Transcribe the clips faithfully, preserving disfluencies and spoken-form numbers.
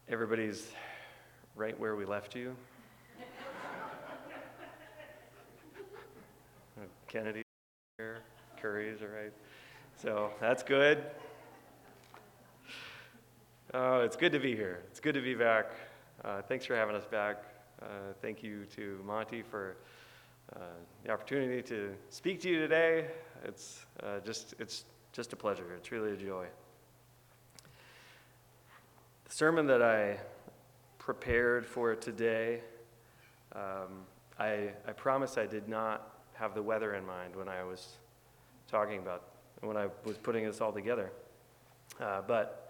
Everybody's right where we left you. Kennedy here, Curry's all right. So that's good. Oh, it's good to be here. It's good to be back. Uh, thanks for having us back. Uh, thank you to Monty for uh, the opportunity to speak to you today. It's uh, just it's just a pleasure. It's really a joy. The sermon that I prepared for today, um, I I promise I did not have the weather in mind when I was talking about when I was putting this all together, uh, but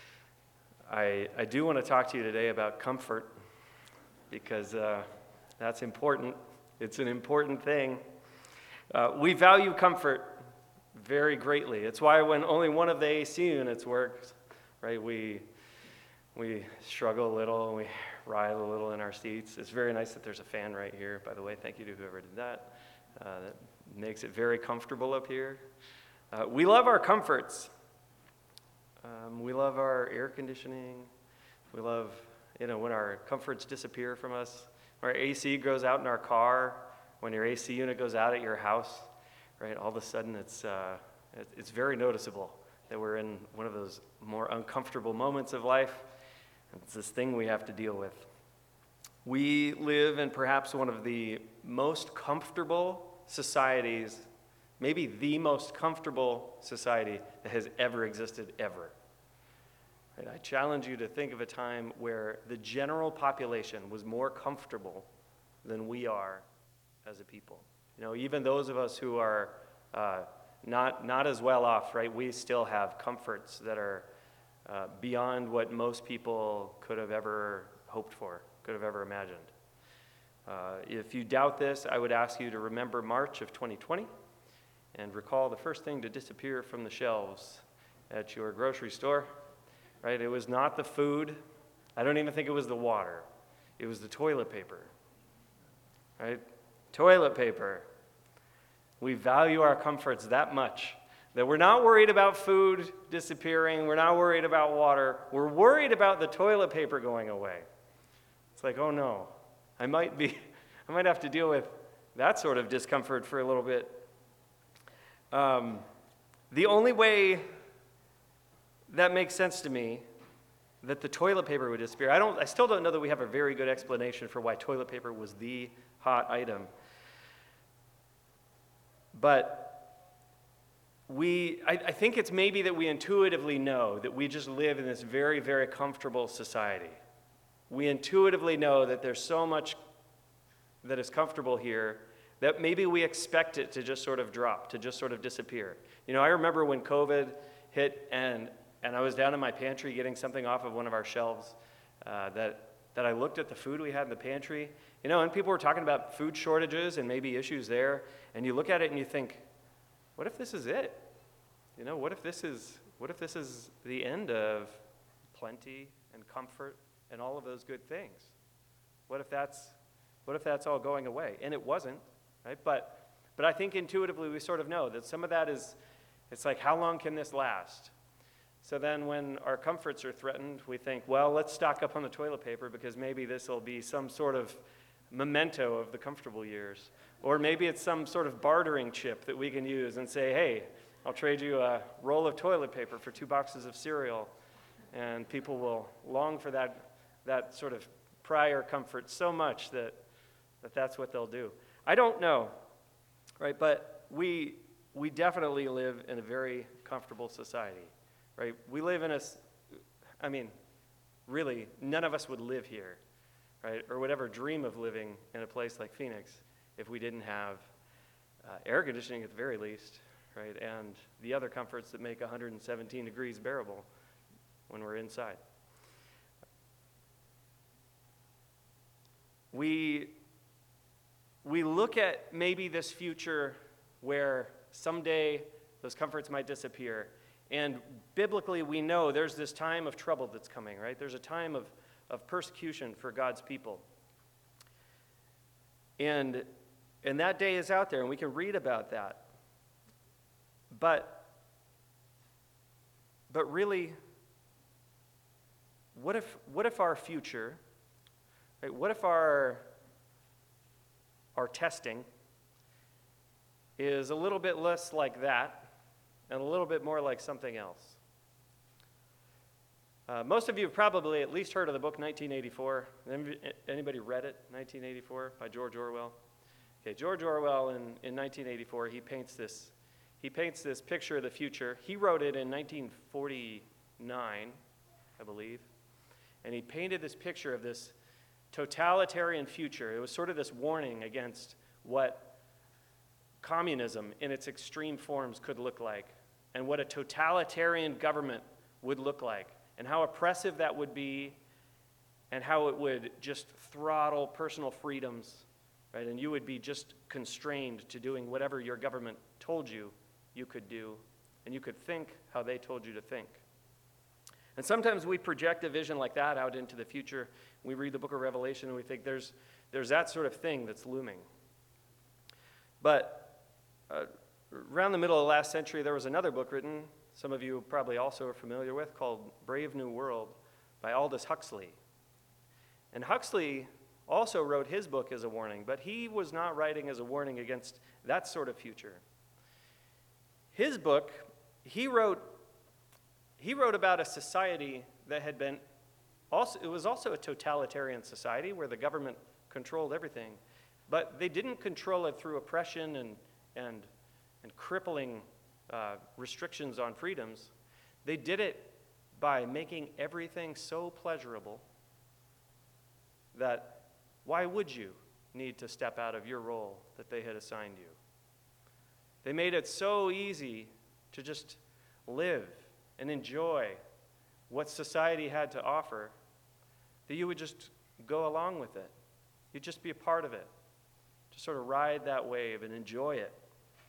I I do want to talk to you today about comfort because uh, that's important. It's an important thing. Uh, we value comfort very greatly. It's why when only one of the A C units works, right, we we struggle a little and we writhe a little in our seats. It's very nice that there's a fan right here, by the way. Thank you to whoever did that. Uh, that makes it very comfortable up here. Uh, we love our comforts. Um, we love our air conditioning. We love, you know, when our comforts disappear from us. Our A C goes out in our car. When your A C unit goes out at your house, right? All of a sudden, it's uh, it's very noticeable that we're in one of those more uncomfortable moments of life. It's this thing we have to deal with. We live in perhaps one of the most comfortable societies, maybe the most comfortable society that has ever existed, ever. Right? I challenge you to think of a time where the general population was more comfortable than we are as a people. You know, even those of us who are uh, not not as well off, right? We still have comforts that are uh, beyond what most people could have ever hoped for, could have ever imagined. Uh, if you doubt this, I would ask you to remember March of twenty twenty and recall the first thing to disappear from the shelves at your grocery store, right? It was not the food. I don't even think it was the water. It was the toilet paper, right? Toilet paper. We value our comforts that much that we're not worried about food disappearing. We're not worried about water. We're worried about the toilet paper going away. It's like, oh no, I might be, I might have to deal with that sort of discomfort for a little bit. Um, the only way that makes sense to me that the toilet paper would disappear, I don't, I still don't know that we have a very good explanation for why toilet paper was the hot item. But we, I, I think it's maybe that we intuitively know that we just live in this very, very comfortable society. We intuitively know that there's so much that is comfortable here that maybe we expect it to just sort of drop, to just sort of disappear. You know, I remember when COVID hit and and I was down in my pantry getting something off of one of our shelves uh, that that I looked at the food we had in the pantry, you know, and people were talking about food shortages and maybe issues there, and you look at it and you think, what if this is it? You know, what if this is what if this is the end of plenty and comfort and all of those good things? What if that's what if that's all going away? And it wasn't, right? But but I think intuitively we sort of know that some of that is, it's like, how long can this last? So then when our comforts are threatened, we think, well, let's stock up on the toilet paper because maybe this will be some sort of memento of the comfortable years. Or maybe it's some sort of bartering chip that we can use and say, hey, I'll trade you a roll of toilet paper for two boxes of cereal. And people will long for that that sort of prior comfort so much that, that that's what they'll do. I don't know, right? But we we definitely live in a very comfortable society, right? We live in a, I mean, really, none of us would live here, right? Or would ever dream of living in a place like Phoenix if we didn't have uh, air conditioning at the very least, right? And the other comforts that make one hundred seventeen degrees bearable when we're inside. We, we look at maybe this future where someday those comforts might disappear. And biblically, we know there's this time of trouble that's coming, right? There's a time of, of persecution for God's people. And, and that day is out there, and we can read about that. But, but really, what if what if our future, right, what if our our testing is a little bit less like that and a little bit more like something else? Uh, most of you have probably at least heard of the book nineteen eighty-four. Anybody read it, nineteen eighty-four, by George Orwell? Okay, George Orwell in, in nineteen eighty-four, he paints this he paints this picture of the future. He wrote it in nineteen forty-nine, I believe, and he painted this picture of this totalitarian future. It was sort of this warning against what communism in its extreme forms could look like, and what a totalitarian government would look like, and how oppressive that would be, and how it would just throttle personal freedoms, right? And you would be just constrained to doing whatever your government told you you could do, and you could think how they told you to think. And sometimes we project a vision like that out into the future. We read the book of Revelation and we think there's, there's that sort of thing that's looming. But uh, around the middle of the last century, there was another book written, some of you probably also are familiar with, called Brave New World by Aldous Huxley. And Huxley also wrote his book as a warning, but he was not writing as a warning against that sort of future. His book, he wrote, he wrote about a society that had been, also, it was also a totalitarian society where the government controlled everything, but they didn't control it through oppression and, and, and crippling uh, restrictions on freedoms. They did it by making everything so pleasurable that why would you need to step out of your role that they had assigned you? They made it so easy to just live and enjoy what society had to offer that you would just go along with it. You'd just be a part of it. Just sort of ride that wave and enjoy it.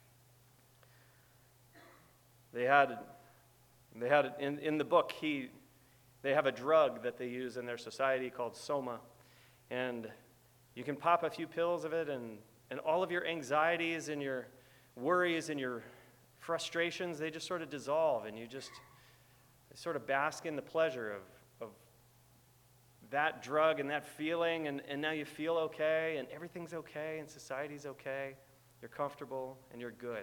They had, they had in, in the book, he, they have a drug that they use in their society called Soma. And you can pop a few pills of it, and, and all of your anxieties and your worries and your frustrations, they just sort of dissolve, and you just sort of bask in the pleasure of, of that drug and that feeling, and, and now you feel okay, and everything's okay, and society's okay. You're comfortable, and you're good.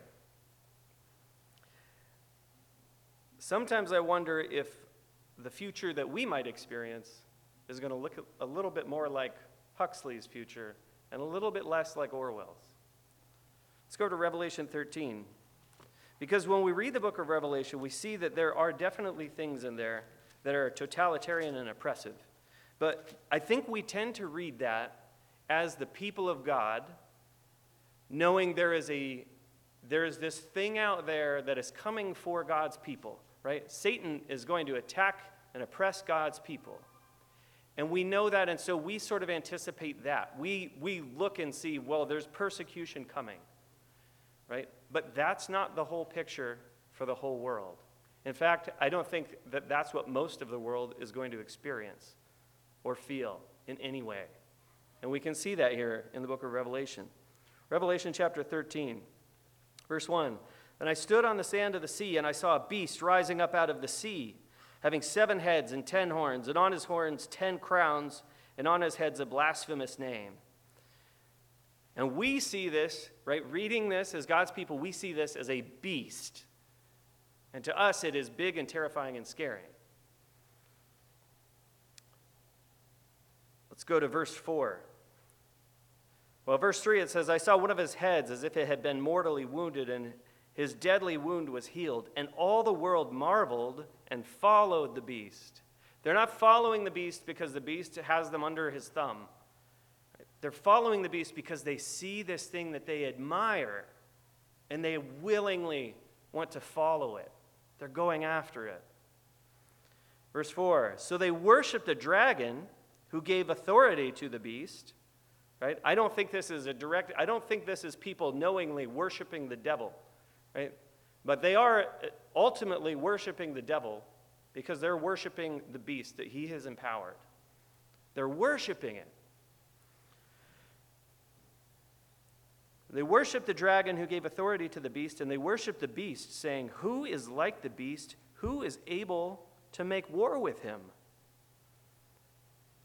Sometimes I wonder if the future that we might experience is going to look a little bit more like Huxley's future and a little bit less like Orwell's. Let's go to Revelation thirteen. Because when we read the book of Revelation, we see that there are definitely things in there that are totalitarian and oppressive. But I think we tend to read that as the people of God, knowing there is a there is this thing out there that is coming for God's people, right? Satan is going to attack and oppress God's people. And we know that, and so we sort of anticipate that. We, we look and see, well, there's persecution coming, right? But that's not the whole picture for the whole world. In fact, I don't think that that's what most of the world is going to experience or feel in any way. And we can see that here in the book of Revelation. Revelation chapter thirteen, verse one. And I stood on the sand of the sea, and I saw a beast rising up out of the sea, having seven heads and ten horns, and on his horns ten crowns, and on his heads a blasphemous name. And we see this, right, reading this as God's people, we see this as a beast. And to us, it is big and terrifying and scary. Let's go to verse four. Well, verse three, it says, I saw one of his heads as if it had been mortally wounded, and his deadly wound was healed. And all the world marveled and followed the beast. They're not following the beast because the beast has them under his thumb. They're following the beast because they see this thing that they admire, and they willingly want to follow it. They're going after it. Verse four, so they worshiped a dragon who gave authority to the beast. Right? I don't think this is a direct, I don't think this is people knowingly worshiping the devil. Right? But they are ultimately worshiping the devil because they're worshiping the beast that he has empowered. They're worshiping it. They worship the dragon who gave authority to the beast, and they worship the beast, saying, who is like the beast? Who is able to make war with him?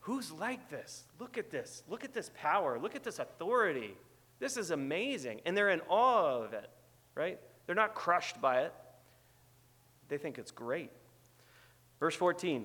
who's like this? Look at this. Look at this power. Look at this authority. This is amazing. And they're in awe of it, right? They're not crushed by it. They think it's great. Verse fourteen.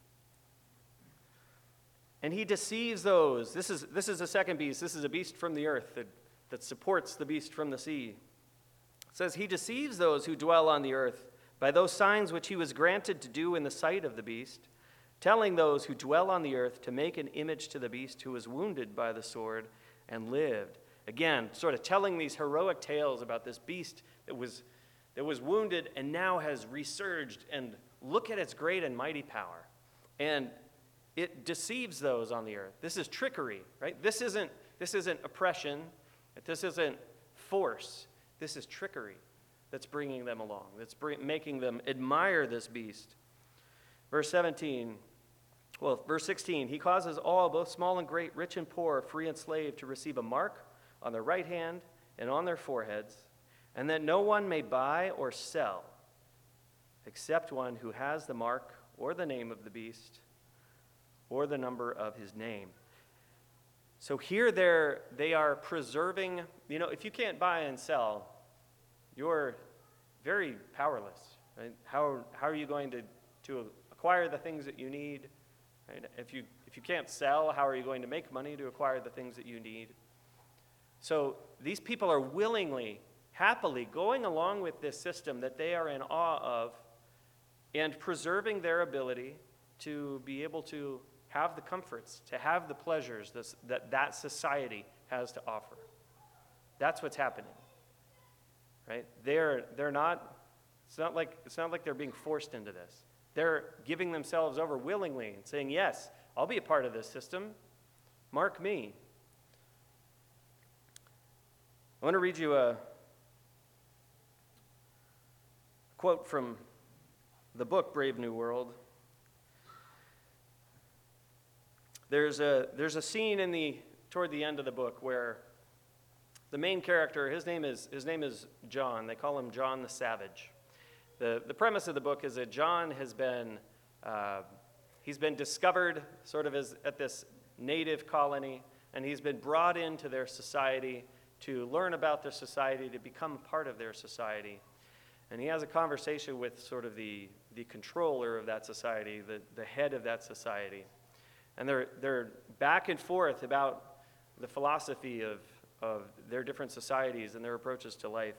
And he deceives those. This is, this is a second beast. This is a beast from the earth that, that supports the beast from the sea. It says, he deceives those who dwell on the earth by those signs which he was granted to do in the sight of the beast, telling those who dwell on the earth to make an image to the beast who was wounded by the sword and lived. Again, sort of telling these heroic tales about this beast that was, that was wounded and now has resurged, and look at its great and mighty power. And it deceives those on the earth. This is trickery, right? This isn't, this isn't oppression. This isn't force. This is trickery that's bringing them along, that's bring, making them admire this beast. Verse seventeen, well, verse sixteen, he causes all, both small and great, rich and poor, free and slave, to receive a mark on their right hand and on their foreheads, and that no one may buy or sell except one who has the mark or the name of the beast or the number of his name. So here they're, they are preserving, you know, if you can't buy and sell, you're very powerless. Right? How, how are you going to, to acquire the things that you need? Right? If you, if you can't sell, how are you going to make money to acquire the things that you need? So these people are willingly, happily going along with this system that they are in awe of and preserving their ability to be able to have the comforts, to have the pleasures this, that that society has to offer. That's what's happening, right? They're, they're not, it's not like, it's not like they're being forced into this. They're giving themselves over willingly and saying, yes, I'll be a part of this system. Mark me. I want to read you a quote from the book Brave New World. There's a, there's a scene in the, toward the end of the book where the main character, his name is, his name is John. They call him John the Savage. The, the premise of the book is that John has been, uh, he's been discovered sort of as, at this native colony, and he's been brought into their society to learn about their society, to become a part of their society. And he has a conversation with sort of the, the controller of that society, the, the head of that society. And they're, they're back and forth about the philosophy of, of their different societies and their approaches to life.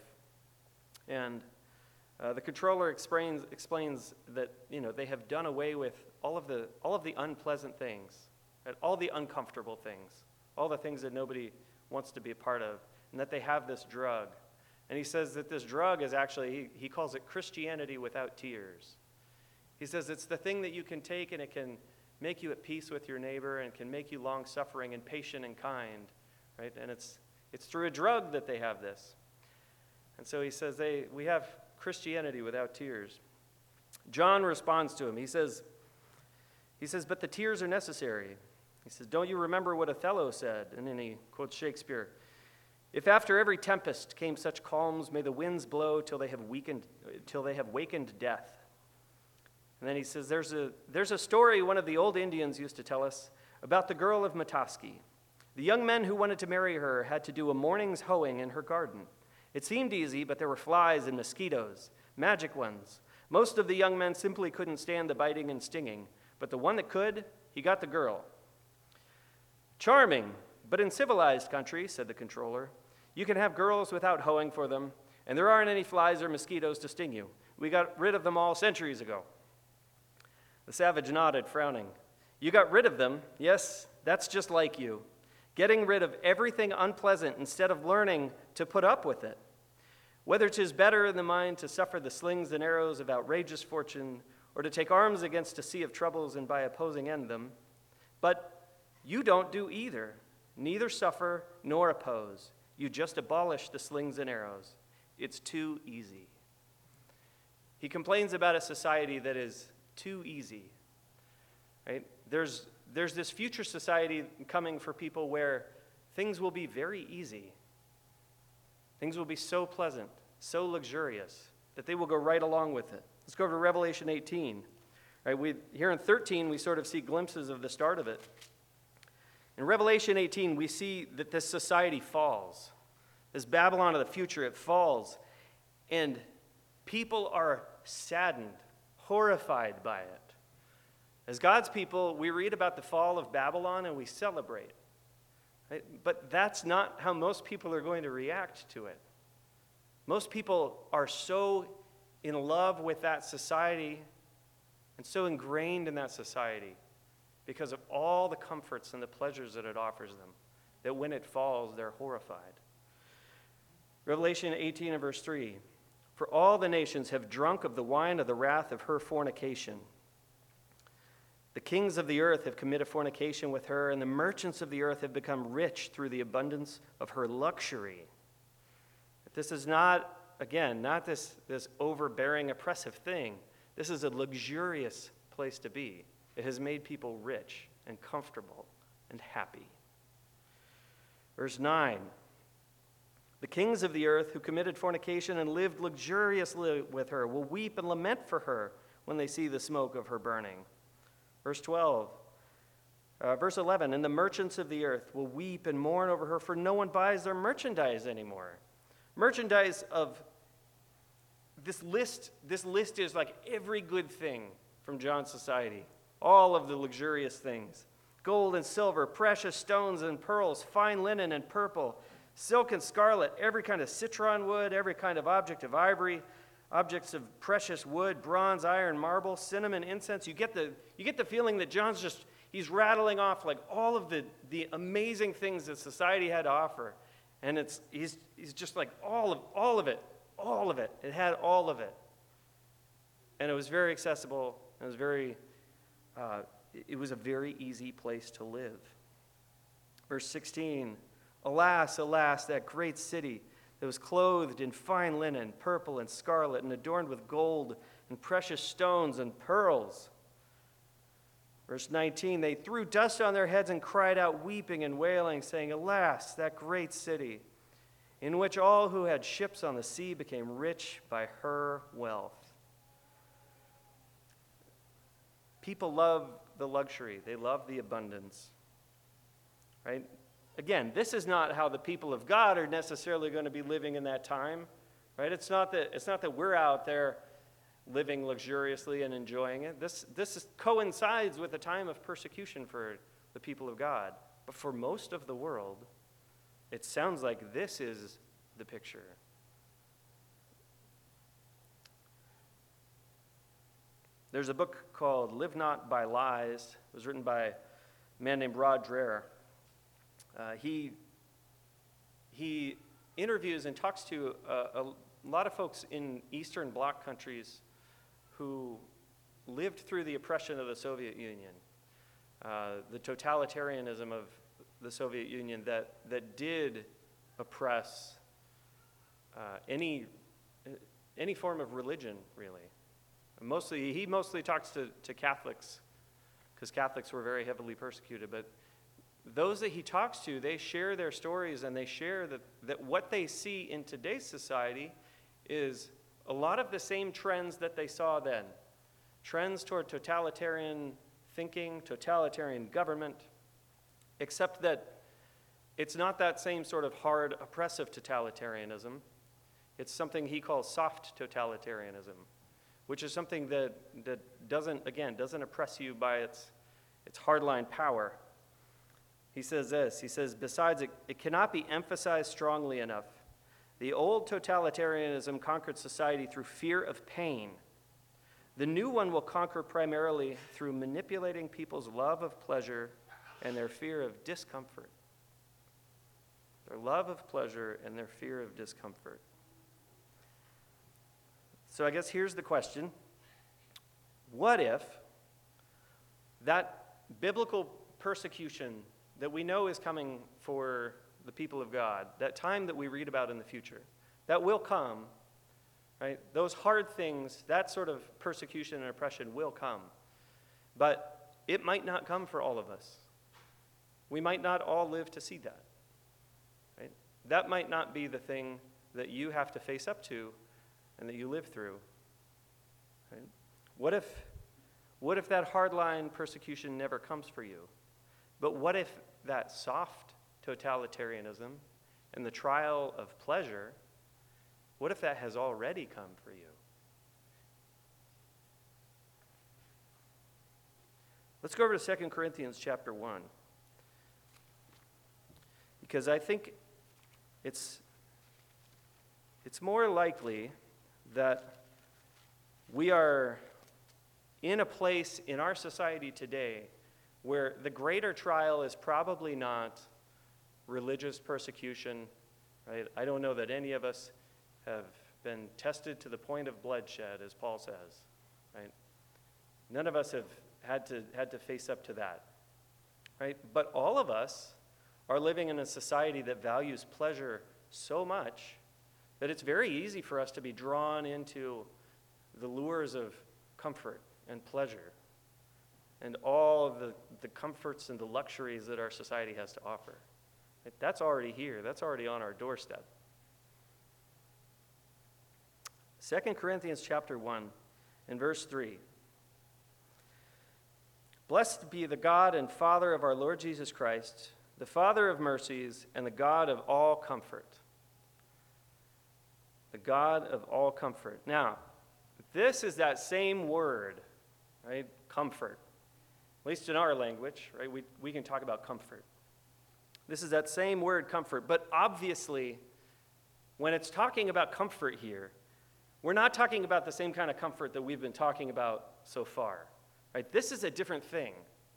And uh, the controller explains, explains that, you know, they have done away with all of the, all of the unpleasant things, right? All the uncomfortable things, all the things that nobody wants to be a part of, and that they have this drug. And he says that this drug is actually, he, he calls it Christianity without tears. He says it's the thing that you can take and it can make you at peace with your neighbor and can make you long-suffering and patient and kind, right? And it's it's through a drug that they have this. And so he says they we have Christianity without tears. John responds to him. He says, he says, but the tears are necessary. He says, don't you remember what Othello said? And then he quotes Shakespeare. If after every tempest came such calms, may the winds blow till they have weakened, till they have wakened death. And then he says, there's a, there's a story one of the old Indians used to tell us about the girl of Mataski. The young men who wanted to marry her had to do a morning's hoeing in her garden. It seemed easy, but there were flies and mosquitoes, magic ones. Most of the young men simply couldn't stand the biting and stinging, but the one that could, he got the girl. Charming, but in civilized countries, said the controller, you can have girls without hoeing for them, and there aren't any flies or mosquitoes to sting you. We got rid of them all centuries ago. The savage nodded, frowning. You got rid of them? Yes, that's just like you. Getting rid of everything unpleasant instead of learning to put up with it. Whether 'tis better in the mind to suffer the slings and arrows of outrageous fortune, or to take arms against a sea of troubles and by opposing end them. But you don't do either, neither suffer nor oppose. You just abolish the slings and arrows. It's too easy. He complains about a society that is too easy, right? There's, there's this future society coming for people where things will be very easy. Things will be so pleasant, so luxurious, that they will go right along with it. Let's go over to Revelation eighteen. Right, we, here in thirteen, we sort of see glimpses of the start of it. In Revelation eighteen, we see that this society falls. This Babylon of the future, it falls. And people are saddened, horrified by it. As God's people, we read about the fall of Babylon and we celebrate. Right? But that's not how most people are going to react to it. Most people are so in love with that society and so ingrained in that society because of all the comforts and the pleasures that it offers them, that when it falls, they're horrified. Revelation eighteen and verse three, "For all the nations have drunk of the wine of the wrath of her fornication. The kings of the earth have committed fornication with her, and the merchants of the earth have become rich through the abundance of her luxury." But this is not, again, not this, this overbearing, oppressive thing. This is a luxurious place to be. It has made people rich and comfortable and happy. Verse nine, "The kings of the earth who committed fornication and lived luxuriously with her will weep and lament for her when they see the smoke of her burning." Verse twelve, uh, verse eleven, "And the merchants of the earth will weep and mourn over her, for no one buys their merchandise anymore." Merchandise of this list, this list is like every good thing from John's society. All of the luxurious things. Gold and silver, precious stones and pearls, fine linen and purple, silk and scarlet, every kind of citron wood, every kind of object of ivory, objects of precious wood, bronze, iron, marble, cinnamon, incense. You get the, you get the feeling that John's just, he's rattling off like all of the, the amazing things that society had to offer. And it's he's, he's just like all of, all of it, all of it. It had all of it. And it was very accessible. It was very, uh, it was a very easy place to live. Verse sixteen, "Alas, alas, that great city that was clothed in fine linen, purple and scarlet, and adorned with gold and precious stones and pearls." Verse nineteen, "They threw dust on their heads and cried out, weeping and wailing, saying, Alas, that great city, in which all who had ships on the sea became rich by her wealth." People love the luxury. They love the abundance. Right? Again, this is not how the people of God are necessarily going to be living in that time. Right? It's not that, it's not that we're out there living luxuriously and enjoying it. This, this is, coincides with a time of persecution for the people of God. But for most of the world, it sounds like this is the picture. There's a book called Live Not by Lies. It was written by a man named Rod Dreher. Uh, he, he interviews and talks to a, a lot of folks in Eastern Bloc countries who lived through the oppression of the Soviet Union, uh, the totalitarianism of the Soviet Union that, that did oppress uh, any, any form of religion, really. Mostly, he mostly talks to, to Catholics, because Catholics were very heavily persecuted. But those that he talks to, they share their stories, and they share that, that what they see in today's society is a lot of the same trends that they saw then. Trends toward totalitarian thinking, totalitarian government, except that it's not that same sort of hard, oppressive totalitarianism. It's something he calls soft totalitarianism, which is something that, that doesn't, again, doesn't oppress you by its, its hardline power. He says this, he says, "Besides, it, it cannot be emphasized strongly enough. The old totalitarianism conquered society through fear of pain. The new one will conquer primarily through manipulating people's love of pleasure and their fear of discomfort." Their love of pleasure and their fear of discomfort. So I guess here's the question. What if that biblical persecution that we know is coming for the people of God, that time that we read about in the future, that will come, right? Those hard things, that sort of persecution and oppression will come. But it might not come for all of us. We might not all live to see that, right? That might not be the thing that you have to face up to and that you live through. Right? What if, what if that hardline persecution never comes for you? But what if that soft totalitarianism and the trial of pleasure, what if that has already come for you? Let's go over to Second Corinthians chapter one. Because I think it's, it's more likely that we are in a place in our society today where the greater trial is probably not religious persecution, right? I don't know that any of us have been tested to the point of bloodshed, as Paul says, right? None of us have had to, had to face up to that, right? But all of us are living in a society that values pleasure so much that it's very easy for us to be drawn into the lures of comfort and pleasure and all of the, the comforts and the luxuries that our society has to offer. Like, that's already here. That's already on our doorstep. Second Corinthians chapter one and verse three. Blessed be the God and Father of our Lord Jesus Christ, the Father of mercies and the God of all comfort. The God of all comfort. Now, this is that same word, right? Comfort. At least in our language, right? We, we can talk about comfort. This is that same word, comfort. But obviously, when it's talking about comfort here, we're not talking about the same kind of comfort that we've been talking about so far, right? This is a different thing.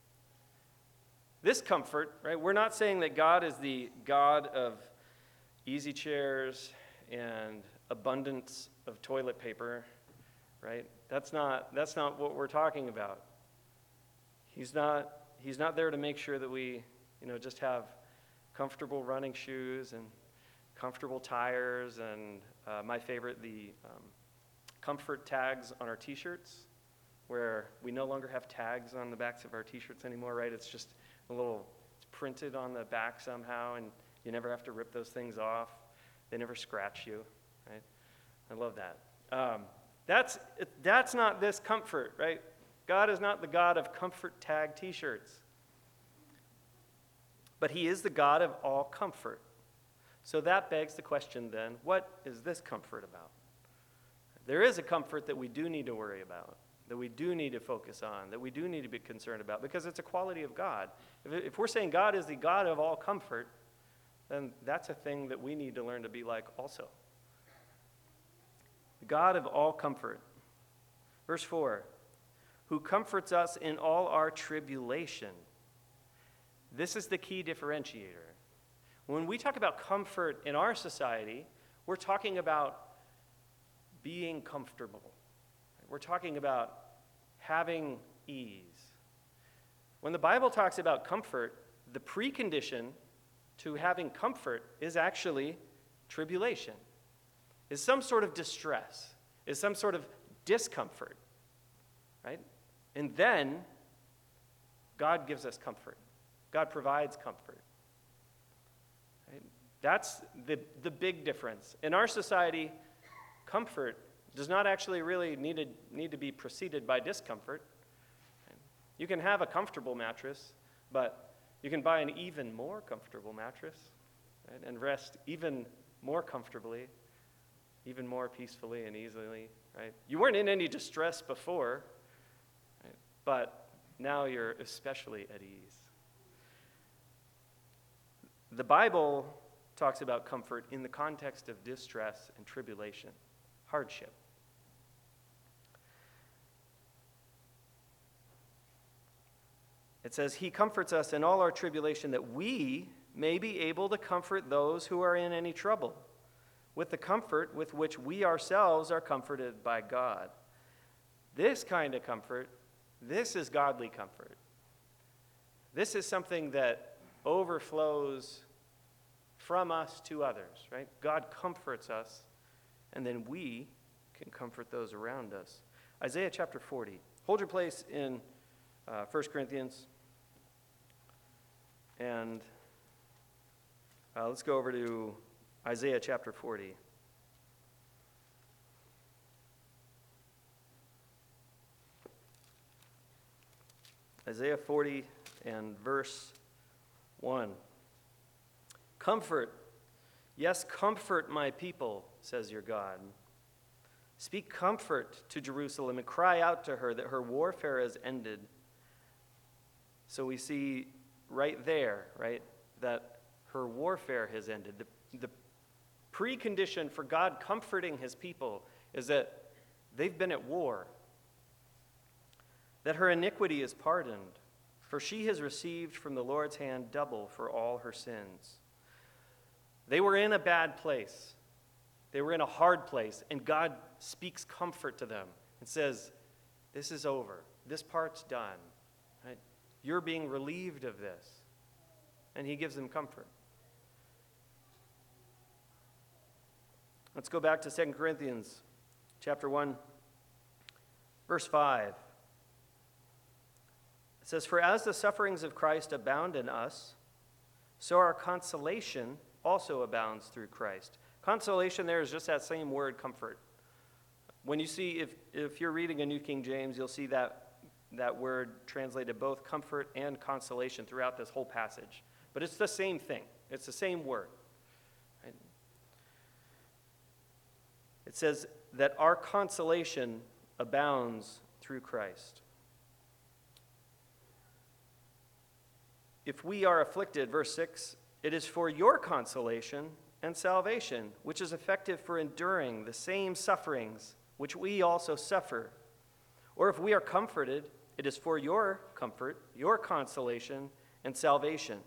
This comfort, right? We're not saying that God is the God of easy chairs and abundance of toilet paper, right? That's not, that's not what we're talking about. He's not, he's not there to make sure that we, you know, just have comfortable running shoes and comfortable tires and uh, my favorite, the um, comfort tags on our t-shirts, where we no longer have tags on the backs of our t-shirts anymore, right? It's just a little, it's printed on the back somehow, and you never have to rip those things off. They never scratch you, right? I love that. Um, that's, that's not this comfort, right? God is not the God of comfort tag t-shirts. But he is the God of all comfort. So that begs the question then, what is this comfort about? There is a comfort that we do need to worry about, that we do need to focus on, that we do need to be concerned about, because it's a quality of God. If, if we're saying God is the God of all comfort, then that's a thing that we need to learn to be like also. The God of all comfort. Verse four, who comforts us in all our tribulation. This is the key differentiator. When we talk about comfort in our society, we're talking about being comfortable. We're talking about having ease. When the Bible talks about comfort, the precondition to having comfort is actually tribulation, is some sort of distress, is some sort of discomfort, right? And then God gives us comfort. God provides comfort. Right? That's the, the big difference. In our society, comfort does not actually really need to, need to be preceded by discomfort. You can have a comfortable mattress, but you can buy an even more comfortable mattress, right, and rest even more comfortably, even more peacefully and easily, right? You weren't in any distress before, right, but now you're especially at ease. The Bible talks about comfort in the context of distress and tribulation, hardship. It says, he comforts us in all our tribulation that we may be able to comfort those who are in any trouble with the comfort with which we ourselves are comforted by God. This kind of comfort, this is godly comfort. This is something that overflows from us to others, right? God comforts us, and then we can comfort those around us. Isaiah chapter forty. Hold your place in uh, First Corinthians. And uh, let's go over to Isaiah chapter forty. Isaiah forty and verse one. Comfort, yes, comfort my people, says your God. Speak comfort to Jerusalem and cry out to her that her warfare has ended. So we see right there, right, that her warfare has ended. The, the precondition for God comforting his people is that they've been at war, that her iniquity is pardoned, for she has received from the Lord's hand double for all her sins. They were in a bad place. They were in a hard place, and God speaks comfort to them and says, this is over. This part's done. Right? You're being relieved of this. And he gives them comfort. Let's go back to Second Corinthians chapter one, verse five. It says, for as the sufferings of Christ abound in us, so our consolation also abounds through Christ. Consolation there is just that same word, comfort. When you see, if, if you're reading a New King James, you'll see that, that word translated both comfort and consolation throughout this whole passage. But it's the same thing. It's the same word. Right? It says that our consolation abounds through Christ. If we are afflicted, verse six, it is for your consolation and salvation, which is effective for enduring the same sufferings which we also suffer. Or if we are comforted, it is for your comfort, your consolation, and salvation.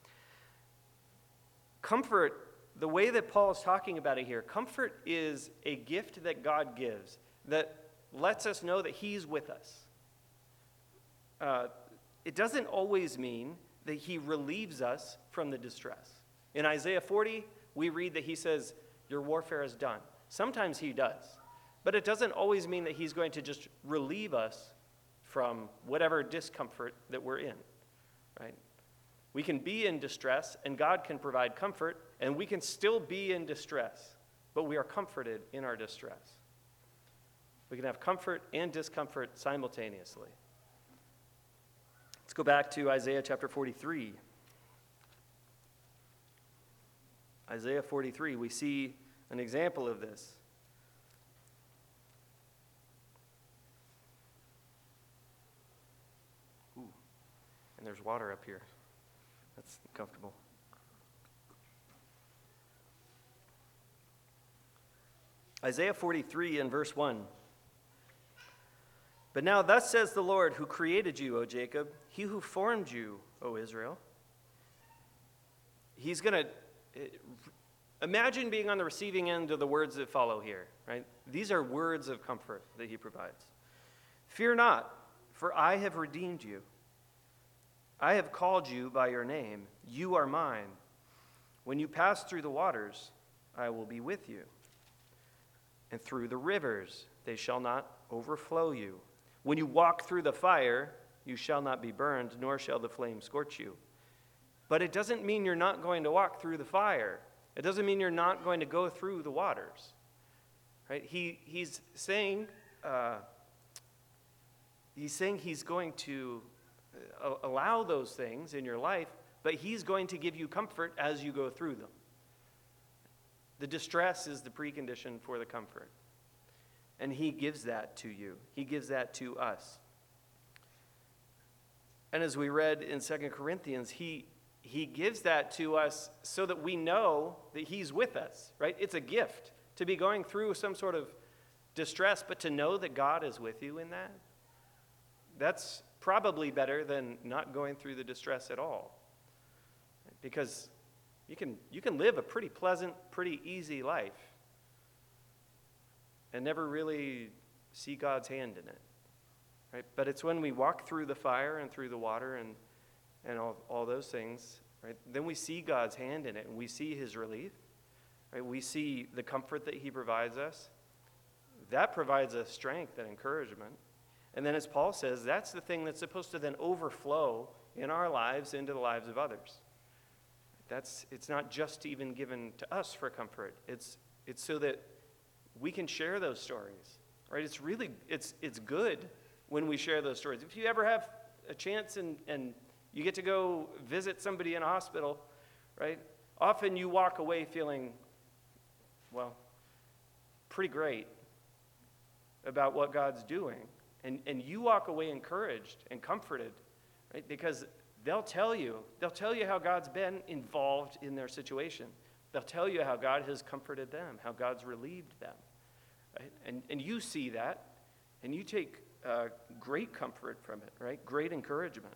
Comfort, the way that Paul is talking about it here, comfort is a gift that God gives that lets us know that he's with us. Uh, it doesn't always mean that he relieves us from the distress. In Isaiah forty, we read that he says, your warfare is done. Sometimes he does. But it doesn't always mean that he's going to just relieve us from whatever discomfort that we're in, right? We can be in distress, and God can provide comfort, and we can still be in distress, but we are comforted in our distress. We can have comfort and discomfort simultaneously. Let's go back to Isaiah chapter forty-three. Isaiah forty-three, we see an example of this. Ooh, and there's water up here. That's comfortable. Isaiah forty-three and verse one. But now thus says the Lord who created you, O Jacob, he who formed you, O Israel. He's going to, imagine being on the receiving end of the words that follow here, right? These are words of comfort that he provides. Fear not, for I have redeemed you. I have called you by your name. You are mine. When you pass through the waters, I will be with you. And through the rivers, they shall not overflow you. When you walk through the fire, you shall not be burned, nor shall the flame scorch you. But it doesn't mean you're not going to walk through the fire. It doesn't mean you're not going to go through the waters. Right? He, he's saying, uh, he's saying he's going to allow those things in your life, but he's going to give you comfort as you go through them. The distress is the precondition for the comfort. And he gives that to you. He gives that to us. And as we read in Second Corinthians, he, he gives that to us so that we know that he's with us, right? It's a gift to be going through some sort of distress, but to know that God is with you in that, that's probably better than not going through the distress at all. Because you can, you can live a pretty pleasant, pretty easy life and never really see God's hand in it, right? But it's when we walk through the fire and through the water and, and all, all those things, right? Then we see God's hand in it, and we see his relief, right? We see the comfort that he provides us. That provides us strength and encouragement. And then as Paul says, that's the thing that's supposed to then overflow in our lives into the lives of others. That's, it's not just even given to us for comfort. It's, it's so that we can share those stories, right? It's really, it's, it's good when we share those stories. If you ever have a chance and, and You get to go visit somebody in a hospital, right? Often you walk away feeling, well, pretty great about what God's doing. And, and you walk away encouraged and comforted, right? Because they'll tell you, they'll tell you how God's been involved in their situation. They'll tell you how God has comforted them, how God's relieved them, right? And, and you see that, and you take uh, great comfort from it, right? Great encouragement.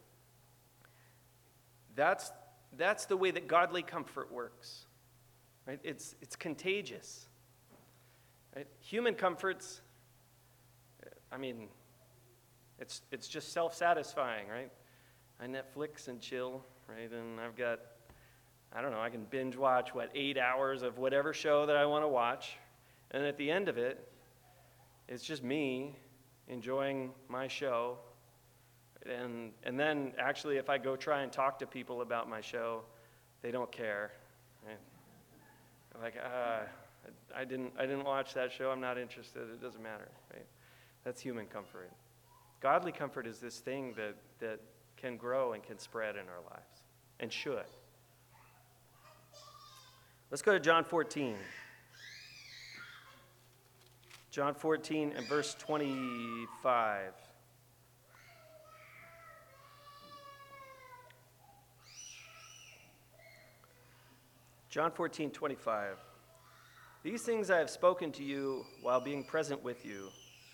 That's, that's the way that godly comfort works, right? It's, it's contagious, right? Human comforts, I mean, it's, it's just self-satisfying, right? I Netflix and chill, right? And I've got, I don't know, I can binge watch, what, eight hours of whatever show that I want to watch. And at the end of it, it's just me enjoying my show. And and then actually if I go try and talk to people about my show, they don't care. Right? Like, uh, I didn't I didn't watch that show, I'm not interested, it doesn't matter, right? That's human comfort. Godly comfort is this thing that, that can grow and can spread in our lives, and should. Let's go to John fourteen. John fourteen and verse twenty-five. John fourteen, twenty-five. These things I have spoken to you while being present with you.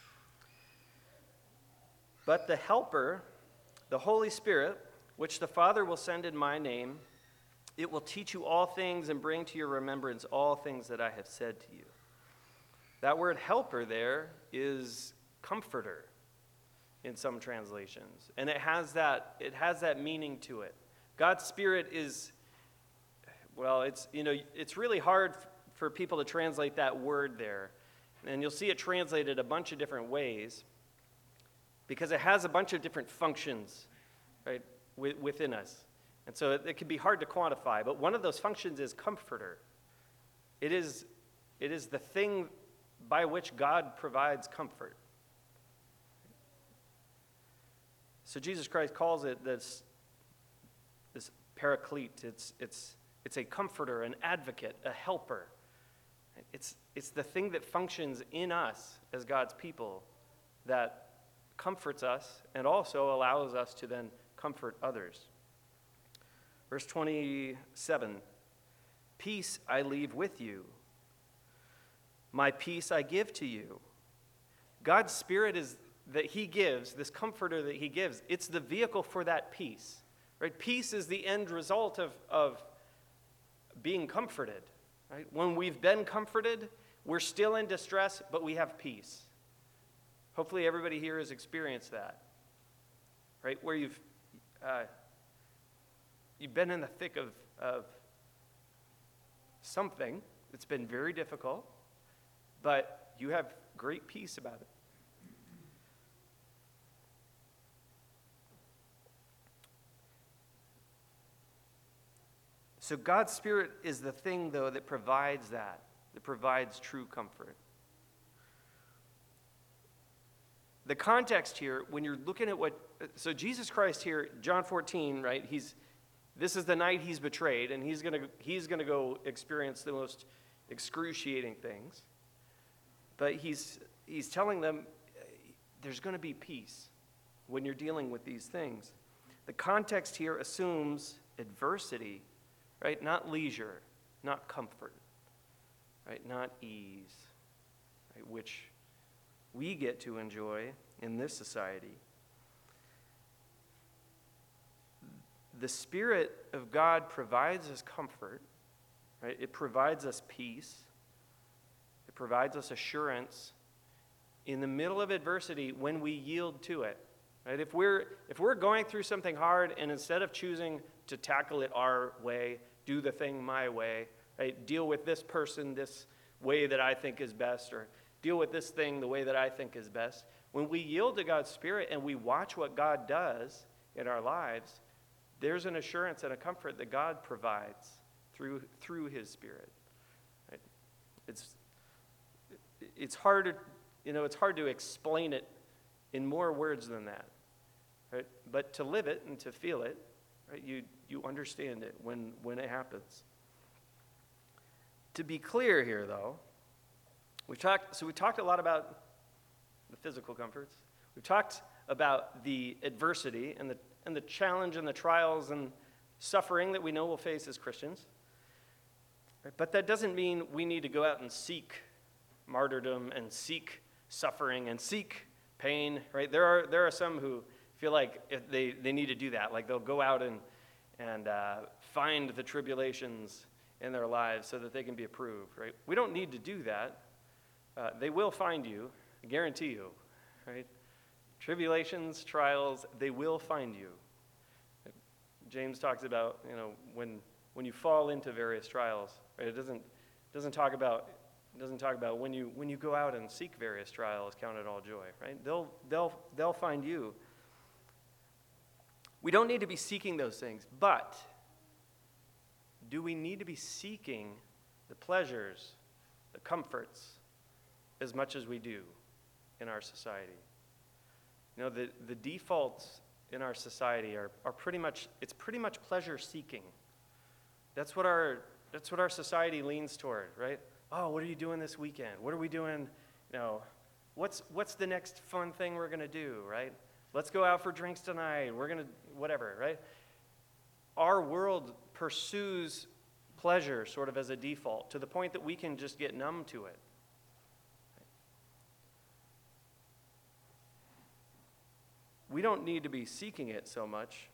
But the Helper, the Holy Spirit, which the Father will send in my name, it will teach you all things and bring to your remembrance all things that I have said to you. That word helper there is comforter in some translations. And it has that, it has that meaning to it. God's Spirit is, well, it's, you know, it's really hard f- for people to translate that word there. And you'll see it translated a bunch of different ways because it has a bunch of different functions, right, w- within us. And so it, it can be hard to quantify, but one of those functions is comforter. It is, it is the thing by which God provides comfort. So Jesus Christ calls it this, this paraclete. It's, it's, it's a comforter, an advocate, a helper. It's, it's the thing that functions in us as God's people that comforts us and also allows us to then comfort others. Verse twenty-seven, peace I leave with you. My peace I give to you. God's Spirit is that he gives, this comforter that he gives, it's the vehicle for that peace. Right? Peace is the end result of, of being comforted. Right? When we've been comforted, we're still in distress, but we have peace. Hopefully everybody here has experienced that. Right? Where you've uh, you've been in the thick of, of something that's been very difficult, but you have great peace about it. So God's Spirit is the thing, though, that provides that, that provides true comfort. The context here, when you're looking at what, so Jesus Christ here, John fourteen, right, he's, this is the night he's betrayed, and he's going to he's going to go experience the most excruciating things. But he's he's telling them there's going to be peace when you're dealing with these things. The context here assumes adversity, right? Not leisure, not comfort, right? Not ease, right? Which we get to enjoy in this society. The Spirit of God provides us comfort, right? It provides us peace. It provides us assurance in the middle of adversity when we yield to it. Right? If we're if we're going through something hard and instead of choosing to tackle it our way, do the thing my way, right? Deal with this person this way that I think is best, or deal with this thing the way that I think is best. When we yield to God's Spirit and we watch what God does in our lives, there's an assurance and a comfort that God provides through through His Spirit. Right? It's it's hard to, you know, it's hard to explain it in more words than that. Right? But to live it and to feel it right? You, you understand it when, when it happens. To be clear here, though, we talked, so we talked a lot about the physical comforts. We've talked about the adversity and the, and the challenge and the trials and suffering that we know we'll face as Christians. Right? But that doesn't mean we need to go out and seek martyrdom and seek suffering and seek pain, right? There are there are some who feel like if they, they need to do that, like they'll go out and, and uh, find the tribulations in their lives so that they can be approved, right? We don't need to do that. Uh, they will find you, I guarantee you, right? Tribulations, trials, they will find you. James talks about, you know, when when you fall into various trials, right? It doesn't doesn't talk about it doesn't talk about when you when you go out and seek various trials, count it all joy, right? They'll they'll they'll find you. We don't need to be seeking those things, but do we need to be seeking the pleasures, the comforts, as much as we do in our society? You know, the, the defaults in our society are, are pretty much, it's pretty much pleasure seeking. That's what our that's what our society leans toward, right? Oh, what are you doing this weekend? What are we doing? You know, what's what's the next fun thing we're gonna do, right? Let's go out for drinks tonight. We're gonna whatever, right? Our world pursues pleasure sort of as a default to the point that we can just get numb to it. We don't need to be seeking it so much,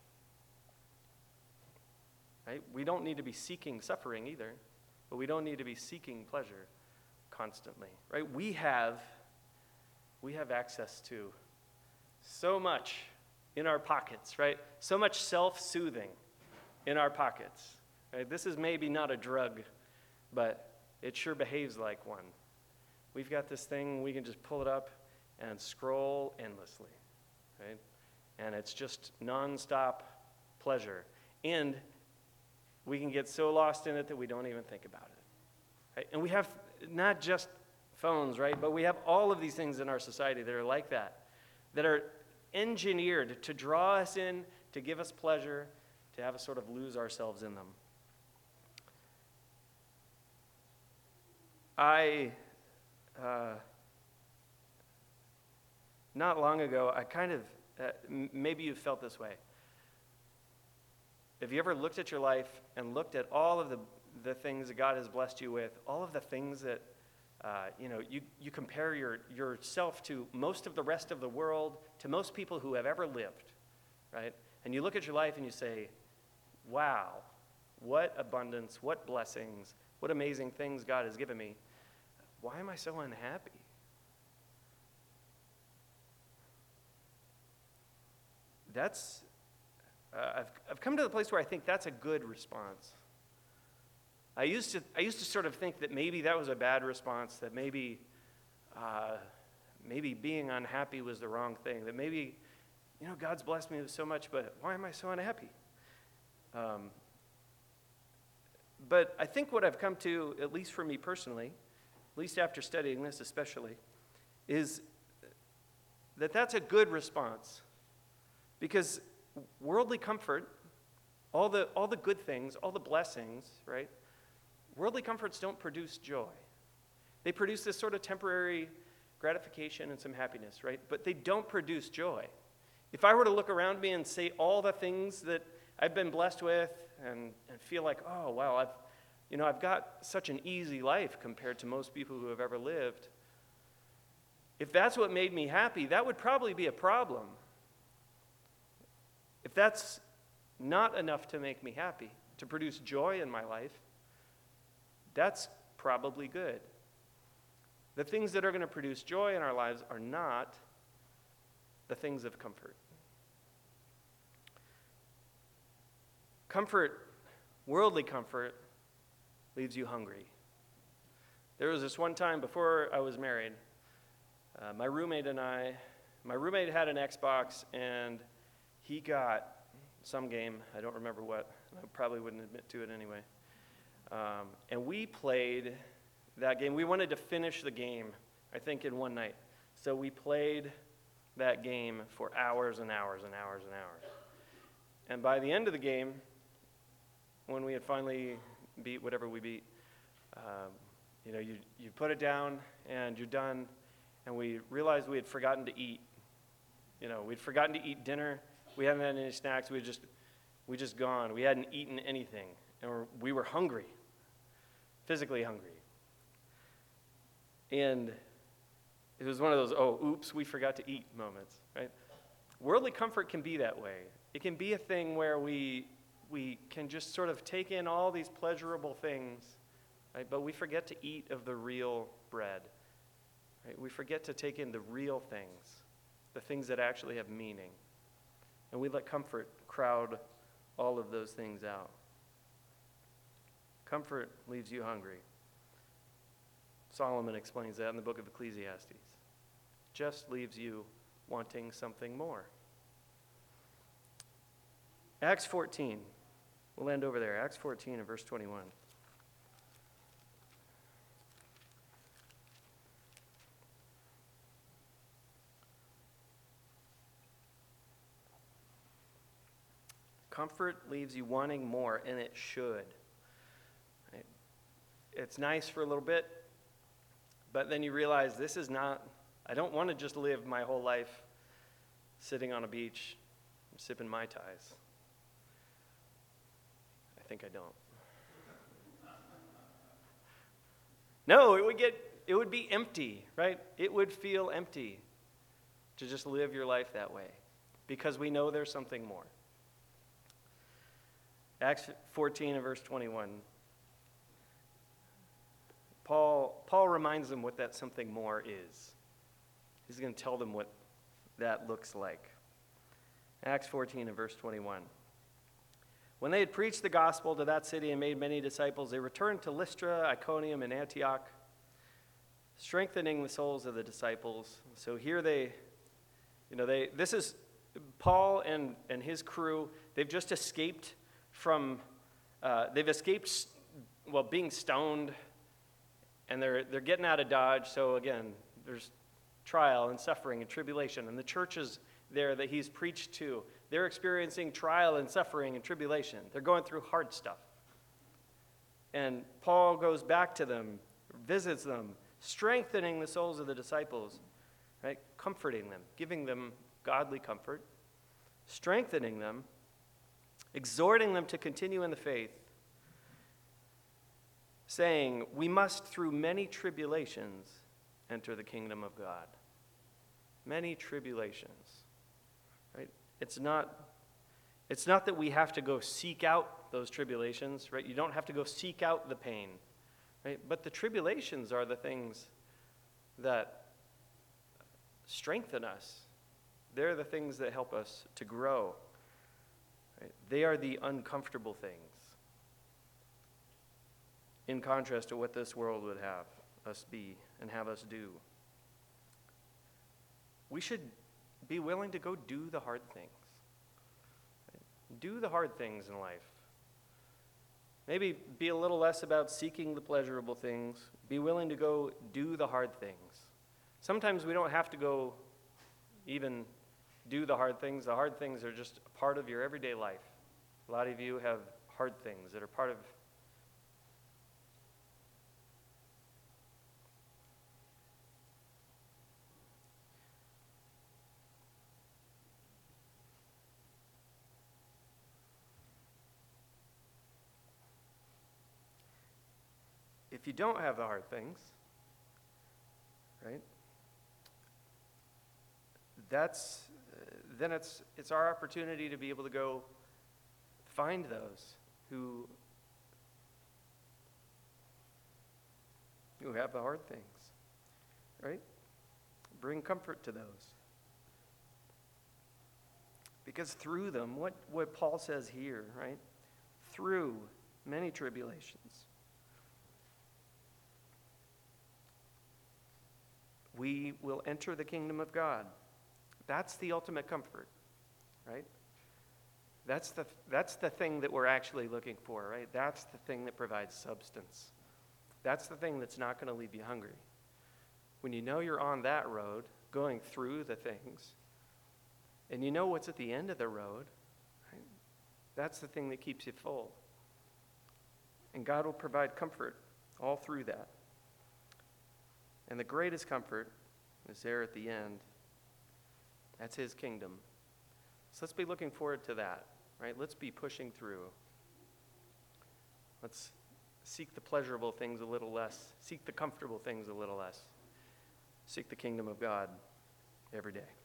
right? We don't need to be seeking suffering either, but we don't need to be seeking pleasure constantly, right? We have, we have access to so much in our pockets, right? So much self-soothing in our pockets, right? This is maybe not a drug, but it sure behaves like one. We've got this thing, we can just pull it up and scroll endlessly. Right? And it's just nonstop pleasure. And we can get so lost in it that we don't even think about it. Right? And we have not just phones, right? But we have all of these things in our society that are like that, that are engineered to draw us in, to give us pleasure, to have us sort of lose ourselves in them. I, uh, not long ago, I kind of, uh, m- maybe you've felt this way. Have you ever looked at your life and looked at all of the, the things that God has blessed you with, all of the things that, uh, you know, you, you compare your, yourself to most of the rest of the world, to most people who have ever lived, right? And you look at your life and you say, wow, what abundance, what blessings, what amazing things God has given me. Why am I so unhappy? That's, uh, I've, I've come to the place where I think that's a good response. I used to, I used to sort of think that maybe that was a bad response, that maybe, uh, maybe being unhappy was the wrong thing, that maybe, you know, God's blessed me with so much, but why am I so unhappy? Um, but I think what I've come to, at least for me personally, at least after studying this especially, is that that's a good response. Because worldly comfort, all the, all the good things, all the blessings, right? Worldly comforts don't produce joy. They produce this sort of temporary gratification and some happiness, right? But they don't produce joy. If I were to look around me and say all the things that I've been blessed with and, and feel like, oh, wow, I've, you know, I've got such an easy life compared to most people who have ever lived. If that's what made me happy, that would probably be a problem. If that's not enough to make me happy, to produce joy in my life, that's probably good. The things that are going to produce joy in our lives are not the things of comfort. Comfort, worldly comfort, leaves you hungry. There was this one time before I was married, uh, my roommate and I, my roommate had an Xbox, and he got some game, I don't remember what, I probably wouldn't admit to it anyway. Um, and we played that game. We wanted to finish the game, I think, in one night. So we played that game for hours and hours and hours and hours. And by the end of the game, when we had finally beat whatever we beat, um, you know, you, you put it down and you're done, and we realized we had forgotten to eat. You know, we'd forgotten to eat dinner. We hadn't had any snacks. We had just, we just gone. We hadn't eaten anything, and we're, we were hungry, physically hungry. And it was one of those, oh, oops, we forgot to eat moments, right? Worldly comfort can be that way. It can be a thing where we we can just sort of take in all these pleasurable things, right? But we forget to eat of the real bread, right? We forget to take in the real things, the things that actually have meaning. And we let comfort crowd all of those things out. Comfort leaves you hungry. Solomon explains that in the book of Ecclesiastes. Just leaves you wanting something more. Acts fourteen. We'll end over there. Acts fourteen and verse twenty-one. Comfort leaves you wanting more, and it should. Right? It's nice for a little bit, but then you realize this is not, I don't want to just live my whole life sitting on a beach, sipping Mai Tais. I think I don't. No, it would get, it would be empty, right? It would feel empty to just live your life that way, because we know there's something more. Acts fourteen and verse twenty-one. Paul, Paul reminds them what that something more is. He's going to tell them what that looks like. Acts fourteen and verse twenty-one. When they had preached the gospel to that city and made many disciples, they returned to Lystra, Iconium, and Antioch, strengthening the souls of the disciples. So here they, you know, they, this is Paul and, and his crew. They've just escaped from, uh, they've escaped, well, being stoned, and they're they're getting out of Dodge. So again, there's trial and suffering and tribulation, and the churches there that he's preached to, they're experiencing trial and suffering and tribulation. They're going through hard stuff. And Paul goes back to them, visits them, strengthening the souls of the disciples, right? Comforting them, giving them godly comfort, strengthening them, exhorting them to continue in the faith, saying, we must through many tribulations enter the kingdom of God. Many tribulations. Right? It's not, it's not that we have to go seek out those tribulations, right? You don't have to go seek out the pain, right? But the tribulations are the things that strengthen us. They're the things that help us to grow. Right? They are the uncomfortable things, in contrast to what this world would have us be and have us do. We should be willing to go do the hard things. Do the hard things in life. Maybe be a little less about seeking the pleasurable things. Be willing to go do the hard things. Sometimes we don't have to go even do the hard things. The hard things are just a part of your everyday life. A lot of you have hard things that are part of If you don't have the hard things, right, that's, uh, then it's, it's our opportunity to be able to go find those who, who have the hard things, right? Bring comfort to those. Because through them, what, what Paul says here, right, through many tribulations, we will enter the kingdom of God. That's the ultimate comfort, right? That's the, that's the thing that we're actually looking for, right? That's the thing that provides substance. That's the thing that's not going to leave you hungry. When you know you're on that road, going through the things, and you know what's at the end of the road, right? That's the thing that keeps you full. And God will provide comfort all through that. And the greatest comfort is there at the end. That's his kingdom. So let's be looking forward to that, right? Let's be pushing through. Let's seek the pleasurable things a little less. Seek the comfortable things a little less. Seek the kingdom of God every day.